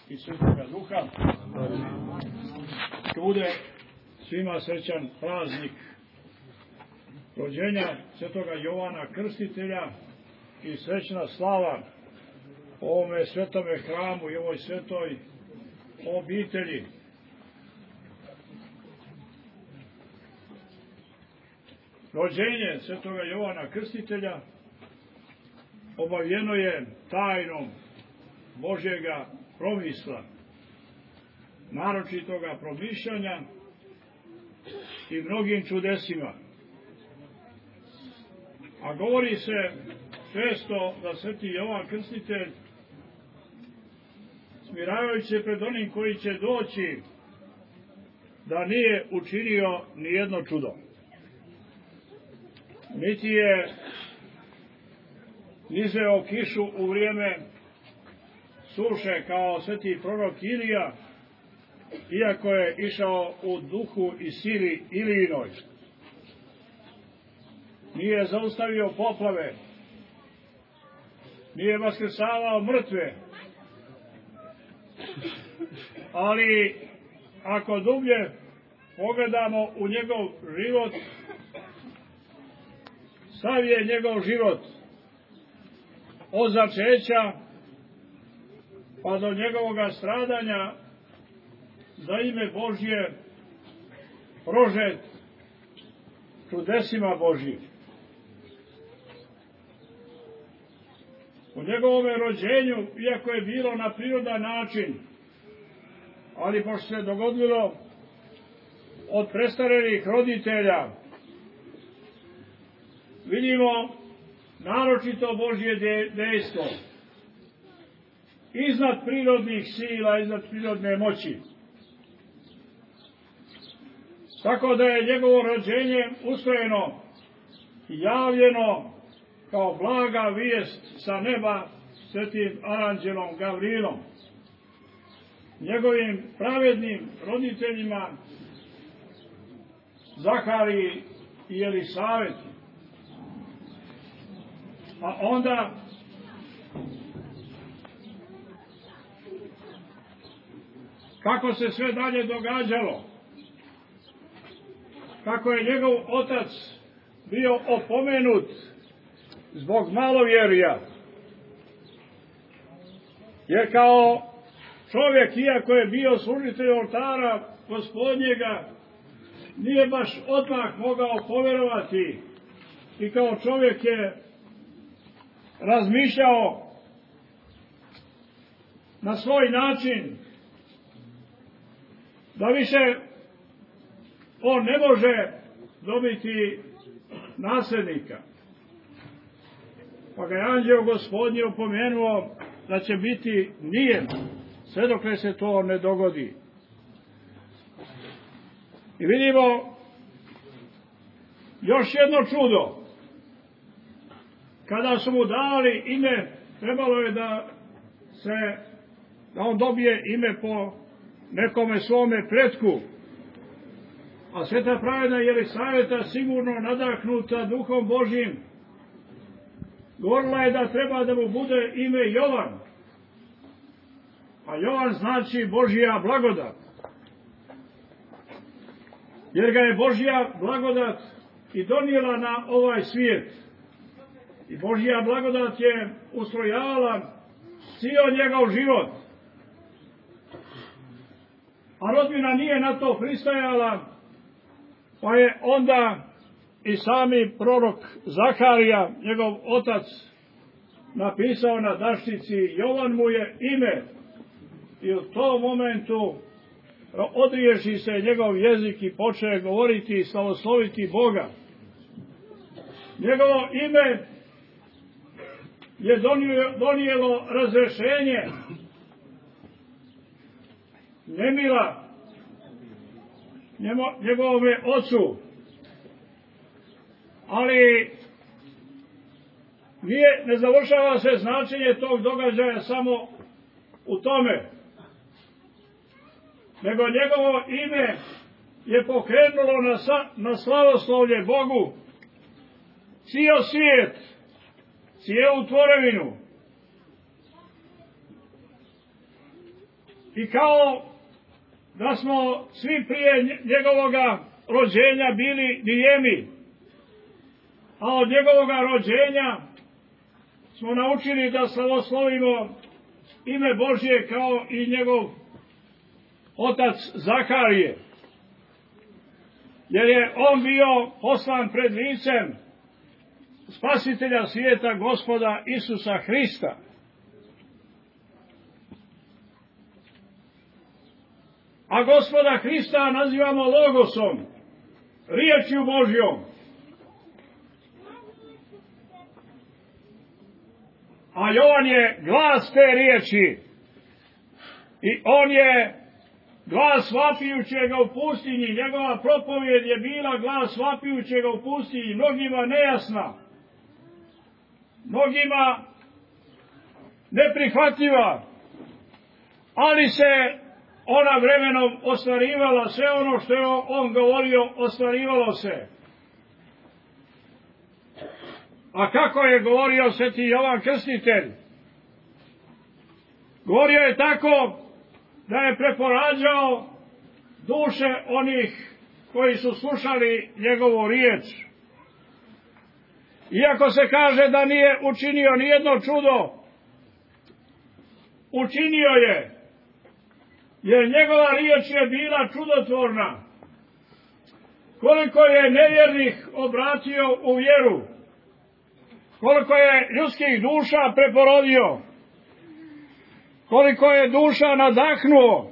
i Svetoga Duha. Da bude svima srećan praznik rođenja Svetoga Jovana Krstitelja i srećna slava ovome svetome hramu i ovoj svetoj obitelji. Rođenje Svetoga Jovana Krstitelja obavljeno je tajnom Božjega promisla, naročitoga promišljanja i mnogim čudesima. A govori se često da sveti Jovan Krstitelj, smiravajući se pred onim koji će doći, da nije učinio ni jedno čudo. Niti je nizeo kišu u vrijeme suše kao sveti prorok Ilija, iako je išao u duhu i sili Ilijinoj. Nije zaustavio poplave, nije vaskrsavao mrtve, ali ako dublje pogledamo u njegov život, sav je njegov život od začeća pa do njegovoga stradanja za ime Božje prožet čudesima Božjim. U njegovome rođenju, iako je bilo na prirodan način, ali pošto se dogodilo od prestarenih roditelja, vidimo naročito Božje dejstvo, iznad prirodnih sila, iznad prirodne moći. Tako da je njegovo rođenje ustrojeno i javljeno kao blaga vijest sa neba svetim aranđelom Gavrilom, njegovim pravednim roditeljima Zahariji i Elisaveti. A onda kako se sve dalje događalo, kako je njegov otac bio opomenut zbog malovjerja, jer kao čovjek, iako je bio služitelj oltara Gospodnjega, nije baš odmah mogao povjerovati i kao čovjek je razmišljao na svoj način da više on ne može dobiti nasljednika. Pa ga je anđeo Gospodnji opomenuo da će biti nijem sve dok se to ne dogodi. I vidimo još jedno čudo. Kada su mu dali ime, trebalo je da on dobije ime po nekome svome pretku. A sveta pravedna Jelisaveta, sigurno nadahnuta Duhom Božjim, govorila je da treba da mu bude ime Jovan. A Jovan znači Božja blagodat. Jer ga je Božja blagodat i donijela na ovaj svijet. I Božja blagodat je ustrojavala cijel njegov život. A rodbina nije na to pristajala, pa je onda i sami prorok Zaharija, njegov otac, napisao na dašnici Jovan mu je ime. I u tom momentu odriješi se njegov jezik i počne govoriti i slavosloviti Boga. Njegovo ime je donijelo razrešenje nemila njegovome ocu, ali ne završava se značenje tog događaja samo u tome, nego njegovo ime je pokrenulo na slavoslovlje Bogu cijel svijet, cijelu tvorevinu. I kao da smo svi prije njegovoga rođenja bili nijemi, a od njegovoga rođenja smo naučili da slavoslovimo ime Božje kao i njegov otac Zaharije, jer je on bio poslan pred licem spasitelja svijeta, Gospoda Isusa Hrista. A Gospoda Hrista nazivamo Logosom, riječju Božjom. A Jovan je glas te riječi i on je glas vapijućega u pustinji. Njegova propovijed je bila glas vapijućega u pustinji, mnogima nejasna, mnogima neprihvatljiva, ali se ona vremenom ostvarivala. Sve ono što je on govorio ostvarivalo se. A kako je govorio sveti Jovan Krstitelj? Govorio je tako da je preporađao duše onih koji su slušali njegovu riječ. Iako se kaže da nije učinio nijedno čudo, učinio je, jer njegova riječ je bila čudotvorna. Koliko je nevjernih obratio u vjeru, koliko je ljudskih duša preporodio, koliko je duša nadahnuo,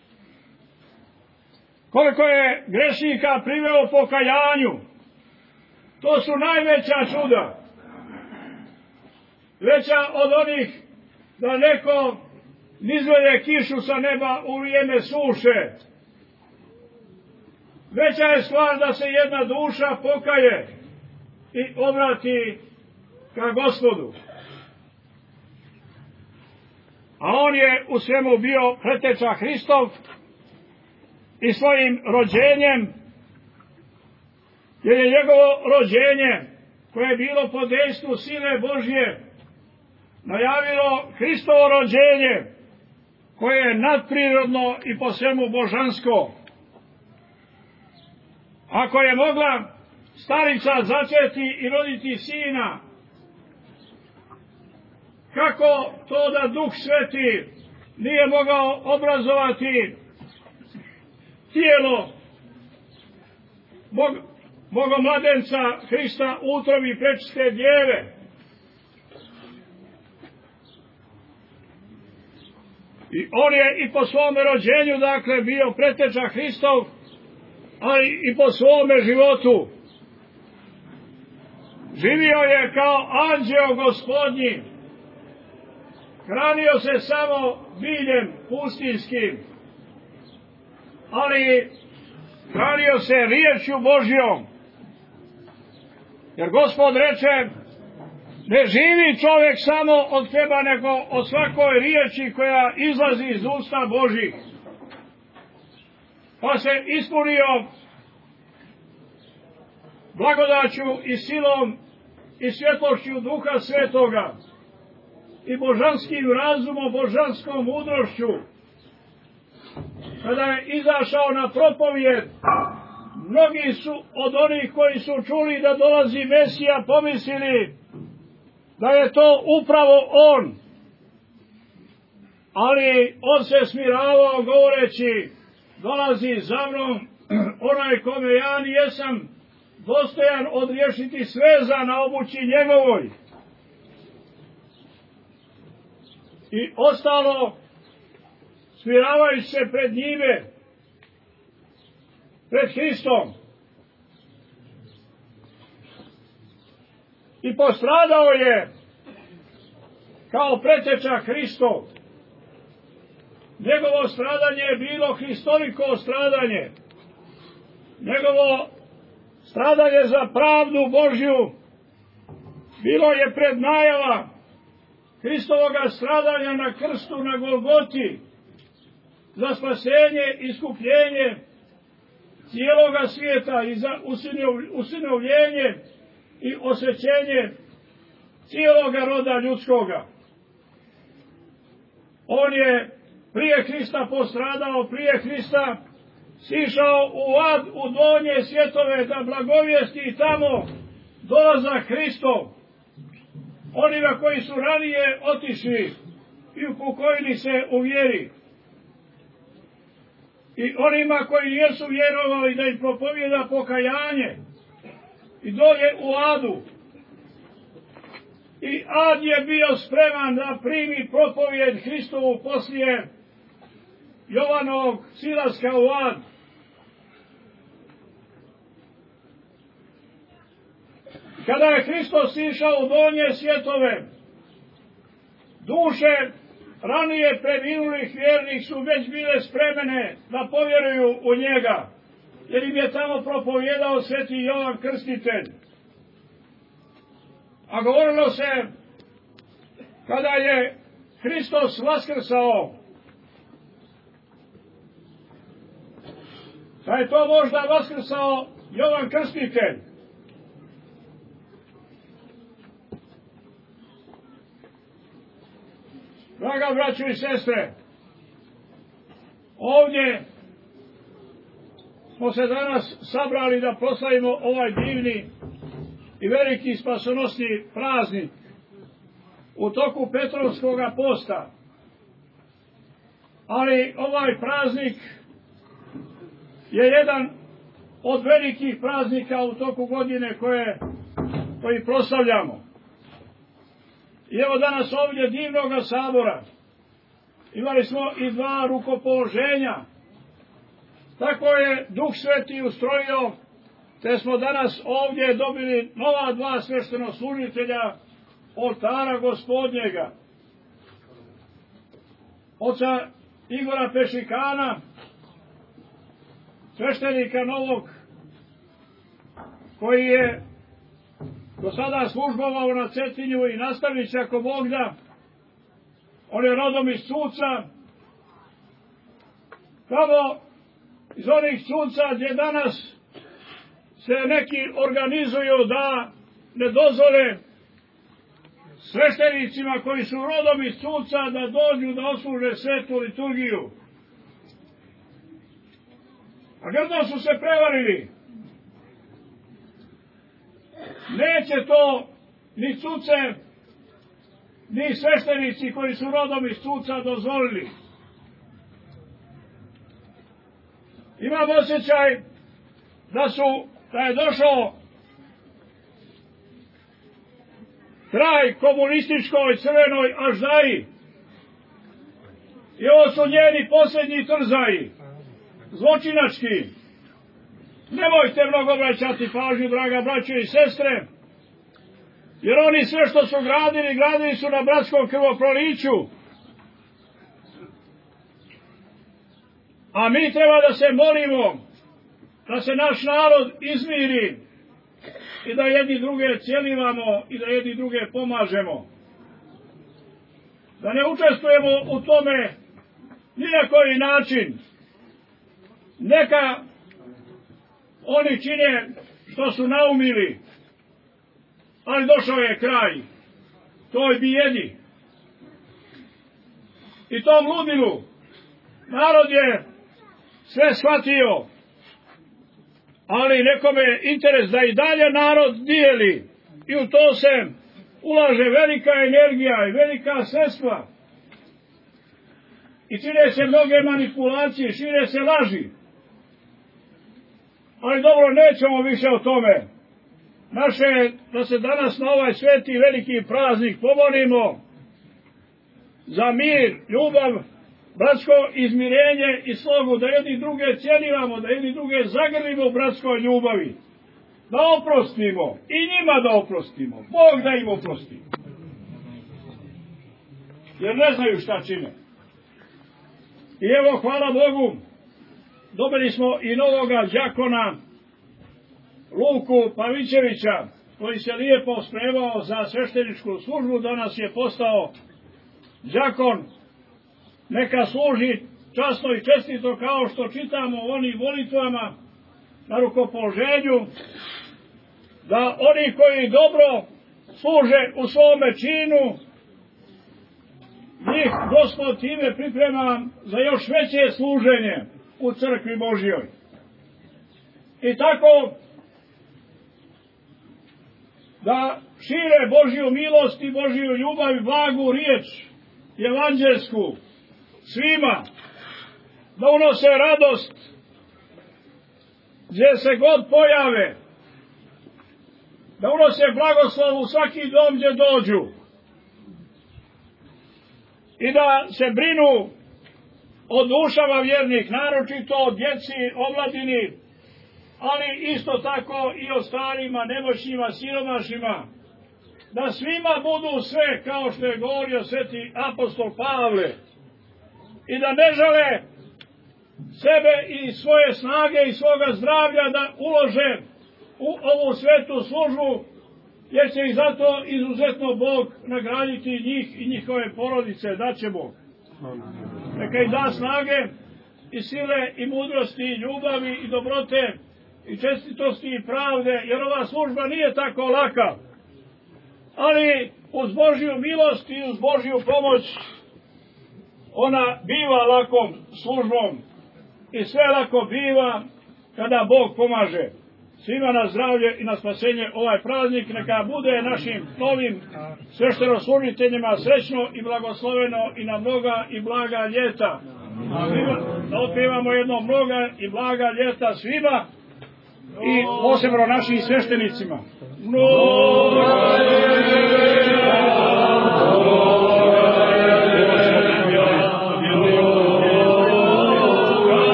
koliko je grešnika priveo pokajanju. To su najveća čuda. Veća od onih da neko nizvede kišu sa neba u vrijeme suše. Veća je stvar da se jedna duša pokaje i obrati ka Gospodu. A on je u svemu bio preteča Hristov i svojim rođenjem, jer je njegovo rođenje, koje je bilo po dejstvu sile Božje, najavilo Hristovo rođenje, koje je nadprirodno i po svemu božansko. Ako je mogla starica začeti i roditi sina, kako to da Duh Sveti nije mogao obrazovati tijelo Bogomladenca Hrista u utrobi prečiste djeve? I on je i po svome rođenju, dakle, bio preteča Hristov, ali i po svome životu. Živio je kao anđeo Gospodnji, hranio se samo biljem pustinskim, ali hranio se riječju Božjom. Jer Gospod reče, ne živi čovjek samo od hljeba, nego od svakoj riječi koja izlazi iz usta Božih. Pa se ispunio blagodaću i silom i svjetlošću Duha Svetoga i božanskim razumom, božanskom mudrošću. Kada je izašao na propovijed, mnogi su od onih koji su čuli da dolazi Mesija pomislili da je to upravo on. Ali on se smiravao govoreći, dolazi za mnom onaj kome ja nijesam dostojan odriješiti sveza na obući njegovoj. I ostalo, smiravajući se pred njime, pred Hristom. I postradao je kao preteča Hristov. Njegovo stradanje je bilo Hristoliko stradanje. Njegovo stradanje za pravdu Božju bilo je prednajava Hristovoga stradanja na krstu na Golgoti za spasenje, iskupljenje cijeloga svijeta i za usinovljenje i osvećenje cijeloga roda ljudskoga. On je prije Hrista postradao, prije Hrista sišao u ad, u donje svjetove, da blagovijesti tamo dolazak Hristov onima koji su ranije otišli i upokojili se u vjeri, i onima koji nisu vjerovali, da im propovijeda pokajanje i dolje u adu. I ad je bio spreman da primi propovijed Hristovu poslije Jovanovog silaska u ad. Kada je Hristos sišao u donje svjetove, duše ranije preminulih vjernih su već bile spremene da povjeruju u njega, jer im je tamo propovijedao sveti Jovan Krstitelj. A govorilo se, kada je Hristos vaskrsao, da je to možda vaskrsao Jovan Krstitelj. Draga braćo i sestre, ovdje smo se danas sabrali da proslavimo ovaj divni i veliki spasonosni praznik u toku Petrovskog posta. Ali ovaj praznik je jedan od velikih praznika u toku godine koji proslavljamo. I evo danas ovdje divnoga sabora imali smo i 2 rukopoloženja. Tako je Duh Sveti ustrojio, te smo danas ovdje dobili nova 2 sveštenoslужitelja oltara Gospodnjega. Oca Igora Pešikana, sveštenika novog, koji je do sada službovao na Cetinju i nastavit će ako Bog da. On je rodom iz Cuca. Tamo iz onih Cuca gdje danas se neki organizuju da ne dozvole sveštenicima koji su rodom iz Cuca da dođu da odsluže svetu liturgiju. A grdno su se prevarili. Neće to ni Cuce, ni sveštenici koji su rodom iz Cuca dozvolili. Imam osjećaj da je došao kraj komunističkoj crvenoj aždaji. I ovo su njeni posljednji trzaji, zločinački. Nemojte mnogo obraćati pažnju, draga braćo i sestre, jer oni sve što su gradili su na bratskom krvoproliću. A mi treba da se molimo, da se naš narod izmiri i da jedni druge cijelivamo i da jedni druge pomažemo. Da ne učestvujemo u tome ni na koji način. Neka oni čine što su naumili, ali došao je kraj toj bijedi i tom ludilu. Narod je sve shvatio, ali nekome je interes da i dalje narod dijeli i u to se ulaže velika energija i velika sredstva i čine se mnoge manipulacije, šire se laži. Ali dobro, nećemo više o tome. Naše je da se danas na ovaj sveti i veliki praznik pomolimo za mir, ljubav, bratsko izmirenje i slogu, da jedni druge cijenivamo, da jedni druge zagrlimo u bratskoj ljubavi, da oprostimo i njima da oprostimo, Bog da im oprosti, jer ne znaju šta čine. I evo, hvala Bogu, dobili smo i novoga đakona Luku Pavićevića, koji se lijepo spremao za svešteničku službu, danas je postao đakon. Neka služi časno i čestito kao što čitamo u onim molitvama na rukopoloženju, da oni koji dobro služe u svome činu njih Gospod time priprema za još veće služenje u crkvi Božjoj. I tako da šire Božju milost i Božju ljubav i blagu riječ evanđelsku svima, da unose radost gdje se god pojave, da unose blagoslov u svaki dom gdje dođu i da se brinu o dušama vjernih, naročito o djeci, omladini, ali isto tako i o starima, nemoćnima, siromašnima, da svima budu sve, kao što je govorio sveti apostol Pavle, i da ne žele sebe i svoje snage i svoga zdravlja da ulože u ovu svetu službu, jer će ih zato izuzetno Bog nagraditi njih i njihove porodice, daće Bog. Neka ih da snage i sile i mudrosti i ljubavi i dobrote i čestitosti i pravde, jer ova služba nije tako laka, ali uz Božju milost i uz Božju pomoć ona biva lakom službom i sve lako biva kada Bog pomaže. Svima na zdravlje i na spasenje ovaj praznik neka bude našim novim sveštenoslужiteljima srećno i blagosloveno i na mnoga i blaga ljeta. Da otpevamo jedno mnoga i blaga ljeta svima i posebno našim sveštenicima. Mnoga